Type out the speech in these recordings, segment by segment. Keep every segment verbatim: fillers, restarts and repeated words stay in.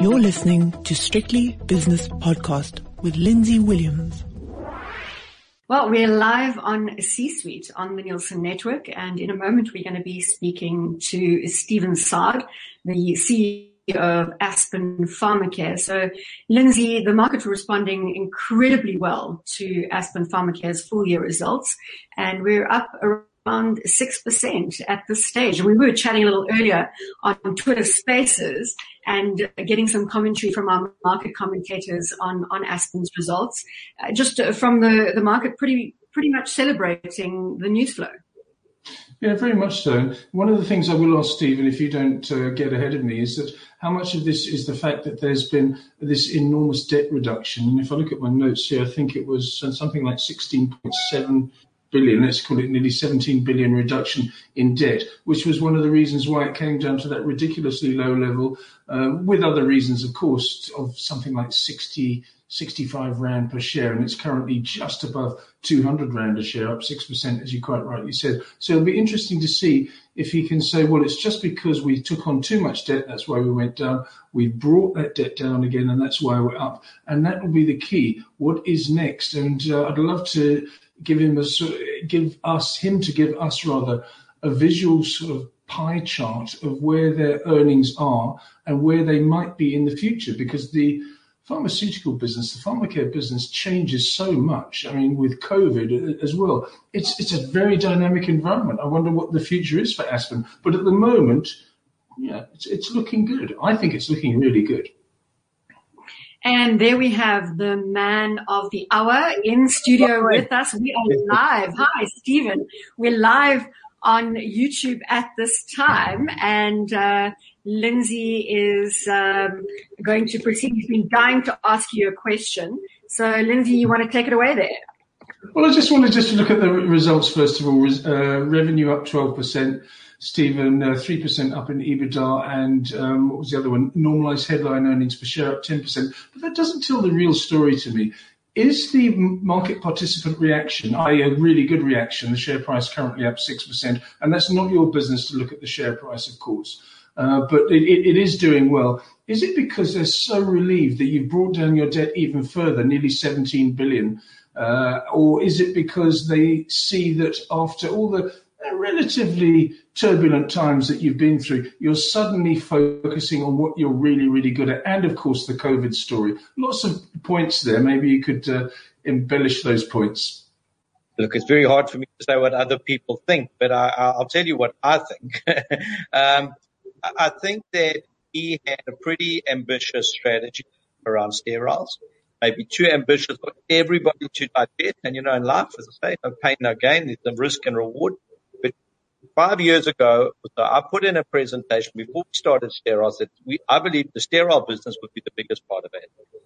You're listening to Strictly Business Podcast with Lindsay Williams. Well, we're live on C-Suite on the Nielsen Network, and in a moment we're going to be speaking to Steven Saad, the C E O of Aspen Pharmacare. So, Lindsay, the market responding incredibly well to Aspen Pharmacare's full year results, and we're up around six percent at this stage. And we were chatting a little earlier on Twitter Spaces and getting some commentary from our market commentators on, on Aspen's results, uh, just uh, from the, the market pretty pretty much celebrating the news flow. Yeah, very much so. One of the things I will ask Stephen, if you don't uh, get ahead of me, is that how much of this is the fact that there's been this enormous debt reduction? And if I look at my notes here, I think it was something like sixteen point seven billion, let's call it nearly seventeen billion reduction in debt, which was one of the reasons why it came down to that ridiculously low level, uh, with other reasons, of course, of something like sixty, sixty-five rand per share, and it's currently just above two hundred rand a share, up six percent, as you quite rightly said. So it'll be interesting to see if he can say, well, it's just because we took on too much debt, that's why we went down. We brought that debt down again, and that's why we're up. And that will be the key. What is next? And uh, I'd love to give him a give us him to give us rather a visual sort of pie chart of where their earnings are and where they might be in the future, because the pharmaceutical business, the pharmacare business, changes so much. I mean, with COVID as well, it's it's a very dynamic environment. I wonder what the future is for Aspen. But at the moment, yeah, it's it's looking good. I think it's looking really good. And there we have the man of the hour in studio with us. We are live. Hi, Steven. We're live on YouTube at this time, and uh, Lindsay is um, going to proceed. He's been dying to ask you a question. So, Lindsay, you want to take it away there? Well, I just want to just look at the results first of all. Uh, revenue up twelve percent. Stephen, uh, three percent up in EBITDA, and um, what was the other one? Normalized headline earnings per share up ten percent. But that doesn't tell the real story to me. Is the market participant reaction, that is a really good reaction, the share price currently up six percent, and that's not your business to look at the share price, of course, uh, but it, it is doing well. Is it because they're so relieved that you've brought down your debt even further, nearly seventeen billion, uh, or is it because they see that after all the relatively turbulent times that you've been through, you're suddenly focusing on what you're really, really good at, and of course the COVID story? Lots of points there. Maybe you could uh, embellish those points. Look, it's very hard for me to say what other people think, but I, I'll tell you what I think. um, I think that he had a pretty ambitious strategy around sterols, maybe too ambitious for everybody to digest. And, you know, in life, as I say, no pain, no gain. There's some risk and reward. Five years ago, so I put in a presentation before we started sterols that we, I believe the sterile business would be the biggest part of it.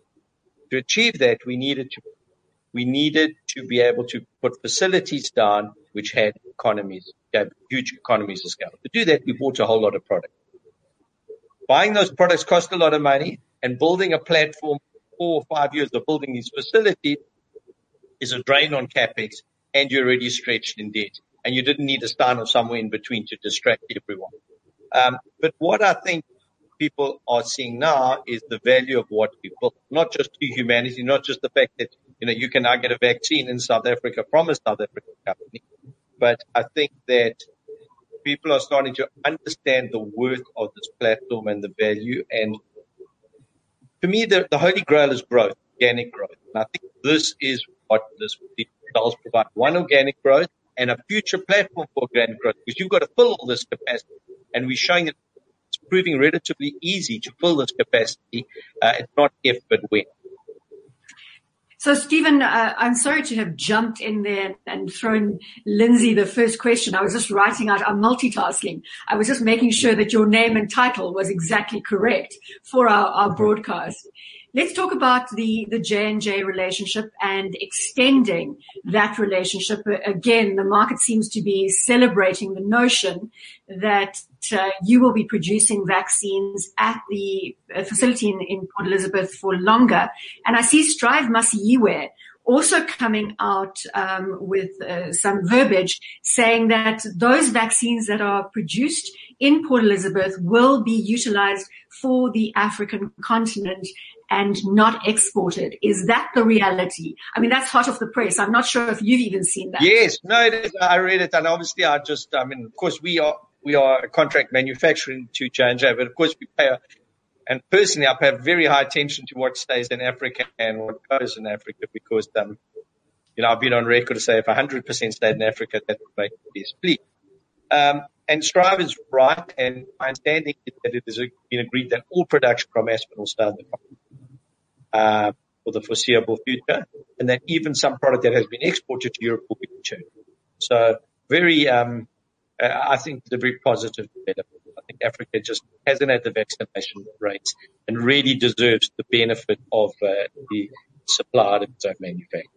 To achieve that, we needed to, we needed to be able to put facilities down which had economies, gave huge economies of scale. To do that, we bought a whole lot of product. Buying those products cost a lot of money, and building a platform, four or five years of building these facilities is a drain on capex, and you're already stretched in debt. And you didn't need a sign or somewhere in between to distract everyone. Um, but what I think people are seeing now is the value of what we built, not just to humanity, not just the fact that, you know, you can now get a vaccine in South Africa from a South African company. But I think that people are starting to understand the worth of this platform and the value. And for me, the, the holy grail is growth, organic growth. And I think this is what this does provide. One, organic growth, and a future platform for organic growth, because you've got to fill all this capacity. And we're showing that it's proving relatively easy to fill this capacity. Uh, it's not if, but when. So, Steven, uh, I'm sorry to have jumped in there and thrown Lindsay the first question. I was just writing out, I'm multitasking. I was just making sure that your name and title was exactly correct for our, our broadcast. Let's talk about the, the J and J relationship and extending that relationship. Again, the market seems to be celebrating the notion that uh, you will be producing vaccines at the uh, facility in, in Port Elizabeth for longer. And I see Strive Masiyiwe also coming out um, with uh, some verbiage saying that those vaccines that are produced in Port Elizabeth will be utilized for the African continent and not exported. Is that the reality? I mean, that's hot off the press. I'm not sure if you've even seen that. Yes, no, it is. I read it, and obviously I just, I mean, of course we are, we are a contract manufacturing to J and J, but of course we pay, a, and personally I pay very high attention to what stays in Africa and what goes in Africa because, um, you know, I've been on record to say if one hundred percent stayed in Africa, that would make me displeased. Um, and Strive is right, and my understanding is that it has been agreed that all production from Aspen will stay in the country. Uh, for the foreseeable future, and that even some product that has been exported to Europe will be returned. So very, um, uh, I think it's a very positive development. I think Africa just hasn't had the vaccination rates and really deserves the benefit of uh, the supply of its own manufacturing.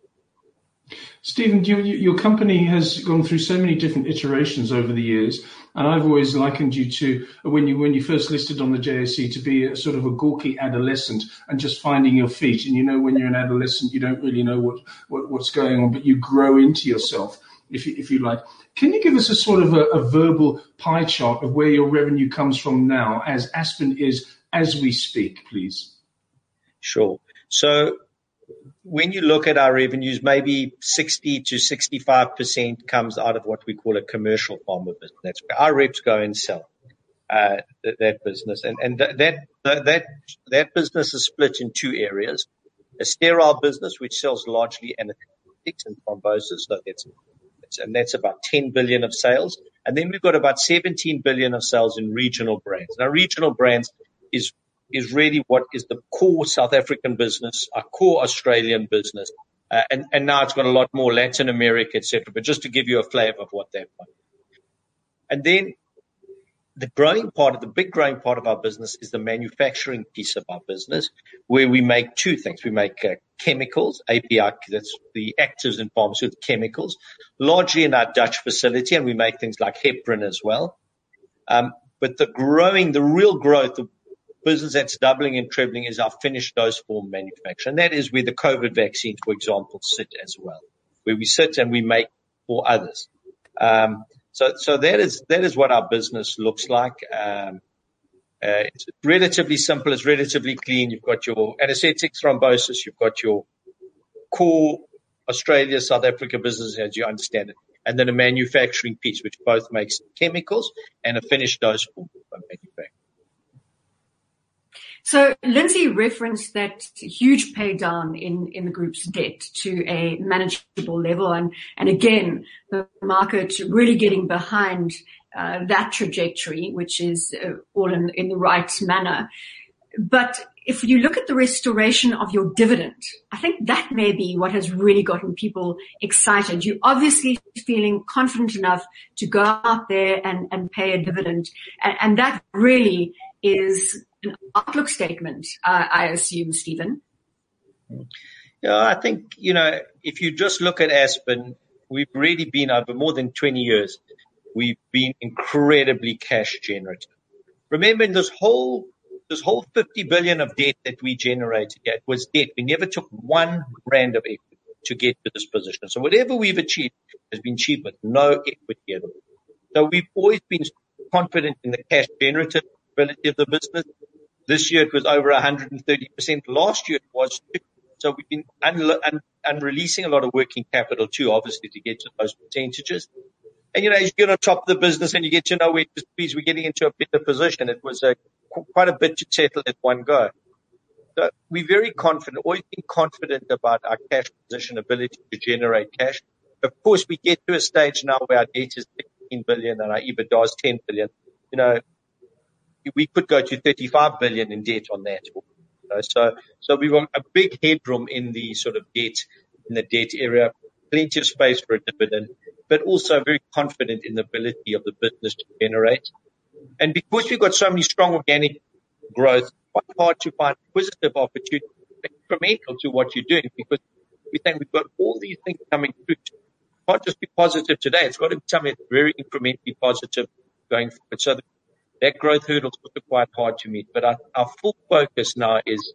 Stephen, you, you, your company has gone through so many different iterations over the years, and I've always likened you to when you when you first listed on the J S E to be a sort of a gawky adolescent and just finding your feet. And you know, when you're an adolescent, you don't really know what, what what's going on, but you grow into yourself, if you, if you like. Can you give us a sort of a, a verbal pie chart of where your revenue comes from now, as Aspen is as we speak, please? Sure. So when you look at our revenues, maybe sixty to sixty-five percent comes out of what we call a commercial pharma business. That's where our reps go and sell uh, that, that business. And, and that, that, that, that business is split in two areas. A sterile business, which sells largely anesthetics and thrombosis. So that's, and that's about ten billion of sales. And then we've got about seventeen billion of sales in regional brands. Now, regional brands is is really what is the core South African business, our core Australian business. Uh, and, and now it's got a lot more Latin America, et cetera. But just to give you a flavor of what they've got. And then the growing part of the big growing part of our business is the manufacturing piece of our business, where we make two things. We make uh, chemicals, A P I, that's the actives in pharmaceutical chemicals, largely in our Dutch facility. And we make things like heparin as well. Um, but the growing, the real growth, the business that's doubling and trebling is our finished dose form manufacture. And that is where the COVID vaccines, for example, sit as well, where we sit and we make for others. Um, so, so that is, that is what our business looks like. Um, uh, it's relatively simple. It's relatively clean. You've got your anesthetics, thrombosis. You've got your core Australia, South Africa business as you understand it. And then a manufacturing piece, which both makes chemicals and a finished dose form manufacturing. So Lindsay referenced that huge pay down in, in the group's debt to a manageable level. And, and again, the market really getting behind uh, that trajectory, which is uh, all in, in the right manner. But if you look at the restoration of your dividend, I think that may be what has really gotten people excited. You're obviously feeling confident enough to go out there and, and pay a dividend. And, and that really is an outlook statement, uh, I assume, Stephen. Yeah, I think, you know, if you just look at Aspen, we've really been over more than twenty years, we've been incredibly cash generative. Remember, in this whole, this whole fifty billion of debt that we generated, it was debt. We never took one rand of equity to get to this position. So whatever we've achieved has been achieved with no equity at all. So we've always been confident in the cash generative ability of the business. This year it was over one hundred thirty percent. Last year it was too. So we've been un- un- un- releasing a lot of working capital too, obviously, to get to those percentages. And, you know, as you get on top of the business and you get to know where to squeeze, we're getting into a better position. It was a, quite a bit to settle at one go. So we're very confident, always been confident about our cash position, ability to generate cash. Of course, we get to a stage now where our debt is sixteen billion and our EBITDA is ten billion. You know, we could go to thirty-five billion in debt on that. You know, so, so we've got a big headroom in the sort of debt, in the debt area, plenty of space for a dividend, but also very confident in the ability of the business to generate. And because we've got so many strong organic growth, quite hard to find acquisitive opportunities incremental to what you're doing, because we think we've got all these things coming through. It can't just be positive today. It's got to be something that's very incrementally positive going forward. So that growth hurdle is also quite hard to meet. But our, our full focus now is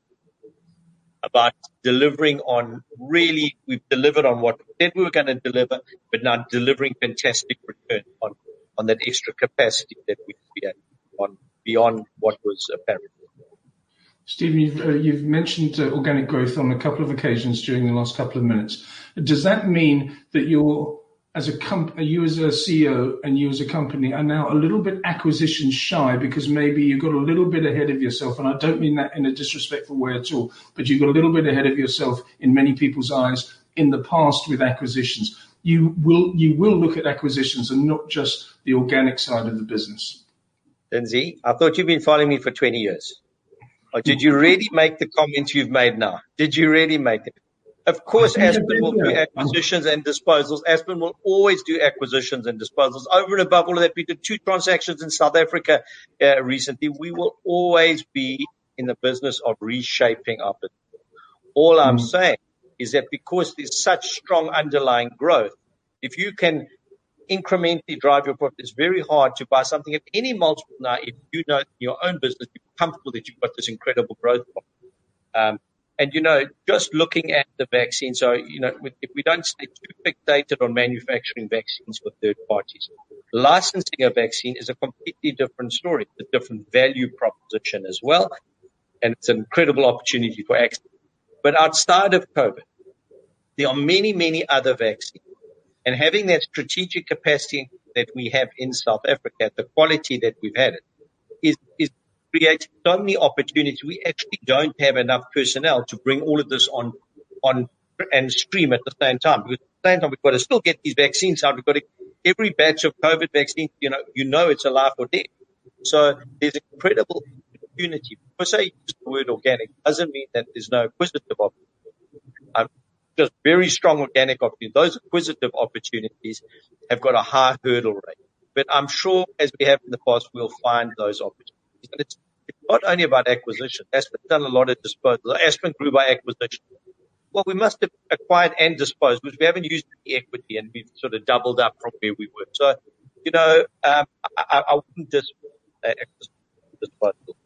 about delivering on really, we've delivered on what we said we were going to deliver, but now delivering fantastic return on on that extra capacity that we created on beyond what was apparent. Stephen, you've, uh, you've mentioned uh, organic growth on a couple of occasions during the last couple of minutes. Does that mean that you're, as a comp- you as a C E O and you as a company are now a little bit acquisition shy because maybe you got a little bit ahead of yourself? And I don't mean that in a disrespectful way at all, but you got a little bit ahead of yourself in many people's eyes in the past with acquisitions. You will, you will look at acquisitions and not just the organic side of the business. Lindsay, I thought you've been following me for twenty years. Or did you really make the comments you've made now? Did you really make it? Of course, Aspen will do acquisitions and disposals. Aspen will always do acquisitions and disposals. Over and above all of that, we did two transactions in South Africa uh, recently. We will always be in the business of reshaping our business. All I'm mm. saying is that because there's such strong underlying growth, if you can incrementally drive your profit, it's very hard to buy something at any multiple now if you know in your own business, you're comfortable that you've got this incredible growth. Um, and, you know, just looking at the vaccine, so, you know, if we don't stay too fixated on manufacturing vaccines for third parties, licensing a vaccine is a completely different story, a different value proposition as well. And it's an incredible opportunity for access. But outside of COVID, there are many, many other vaccines. And having that strategic capacity that we have in South Africa, the quality that we've had it, is, is creating so many opportunities. We actually don't have enough personnel to bring all of this on, on and stream at the same time. Because at the same time, we've got to still get these vaccines out. We've got to, every batch of COVID vaccine, you know, you know it's a life or death. So there's incredible opportunity. Per se, use the word organic doesn't mean that there's no acquisitive opportunity. Um, just very strong organic opportunities. Those acquisitive opportunities have got a high hurdle rate. But I'm sure, as we have in the past, we'll find those opportunities. And it's, it's not only about acquisition. Aspen's done a lot of disposal. Aspen grew by acquisition. Well, we must have acquired and disposed, because we haven't used the equity, and we've sort of doubled up from where we were. So, you know, um, I, I wouldn't dis- uh, disposal.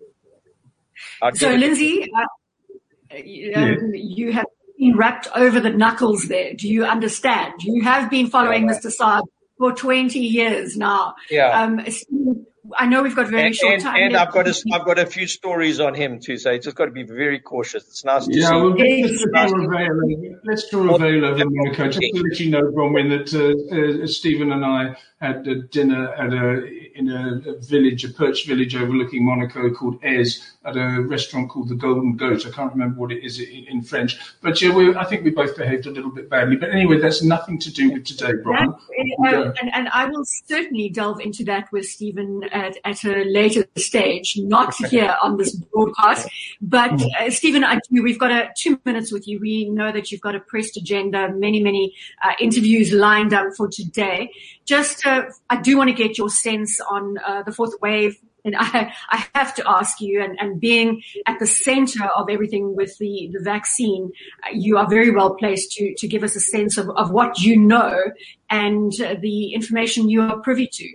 So, Lindsay, uh, you, um, yeah. you have been wrapped over the knuckles there. Do you understand? You have been following yeah. Mister Saad for twenty years now. Yeah. Um, I know we've got very and, short and, time. And I've got a, I've got a few stories on him too, so you just got to be very cautious. It's nice to yeah, see. Well, let's, let's draw a veil, let's draw a veil over Monaco. Just to let you know, Bronwyn, that uh, uh, Stephen and I had a dinner at a in a, a village, a perch village overlooking Monaco called Aise, at a restaurant called the Golden Goat. I can't remember what it is in, in French, but yeah, we, I think we both behaved a little bit badly. But anyway, that's nothing to do with today, Brian. That, uh, and, and I will certainly delve into that with Stephen at, at a later stage, not here on this broadcast. But uh, Stephen, I do, we've got a, two minutes with you. We know that you've got a pressed agenda, many, many uh, interviews lined up for today. Just, uh, I do want to get your sense on uh, the fourth wave. And I, I have to ask you, and, and being at the center of everything with the, the vaccine, uh, you are very well placed to, to give us a sense of, of what you know and uh, the information you are privy to.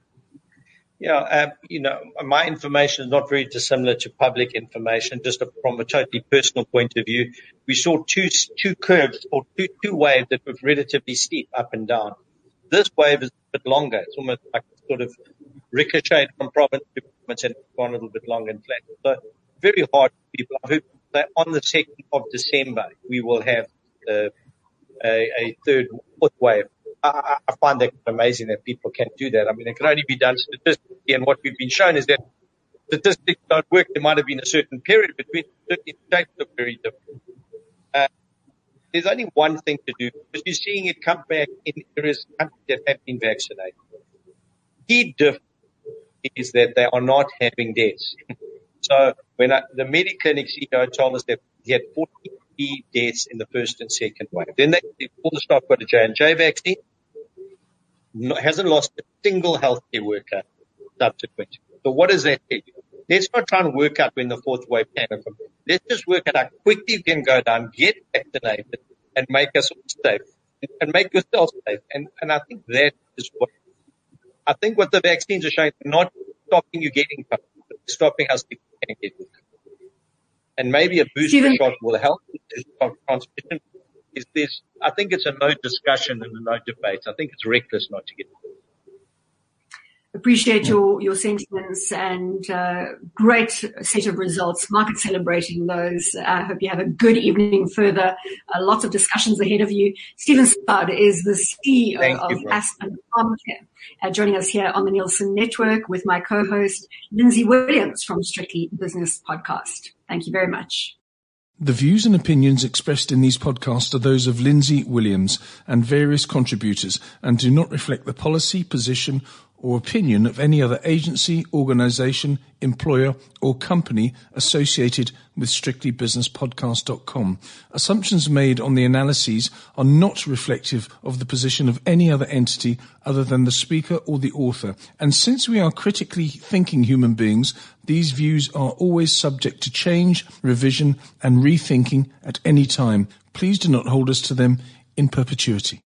Yeah, uh, you know, my information is not very dissimilar to public information, just a, from a totally personal point of view. We saw two two curves, or two, two waves that were relatively steep up and down. This wave is a bit longer. It's almost like sort of ricocheted from province to province and gone a little bit longer and flat. So very hard for people. I hope that on the second of December, we will have uh, a, a third, fourth wave. I, I find that amazing that people can do that. I mean, it can only be done statistically, and what we've been shown is that statistics don't work. There might have been a certain period between certain shapes look very different. Uh, there's only one thing to do, because you're seeing it come back in areas countries that have been vaccinated. Key difference is that they are not having deaths. So when I, the Mediclinic C E O told us that he had forty deaths in the first and second wave. Then they, all the staff got a J and J vaccine. No, hasn't lost a single healthcare worker subsequent. So what does that tell you? Let's not try and work out when the fourth wave came from. Let's just work out how quickly you can go down, get vaccinated, and make us all safe, and make yourself safe. And, and I think that is what, I think what the vaccines are showing, not stopping you getting COVID, but stopping us people can get it. And maybe a booster Stephen. shot will help with transmission. Is this? I think it's a no discussion and a no debate. I think it's reckless not to get it. Appreciate your, your sentiments and uh, great set of results. Market celebrating those. I hope you have a good evening further. Uh, lots of discussions ahead of you. Stephen Saad is the C E O Thank of you, Aspen Pharmacare, uh, joining us here on the Nielsen Network with my co-host, Lindsay Williams from Strictly Business Podcast. Thank you very much. The views and opinions expressed in these podcasts are those of Lindsay Williams and various contributors and do not reflect the policy, position, or opinion of any other agency, organisation, employer, or company associated with strictly business podcast dot com. Assumptions made on the analyses are not reflective of the position of any other entity other than the speaker or the author. And since we are critically thinking human beings, these views are always subject to change, revision, and rethinking at any time. Please do not hold us to them in perpetuity.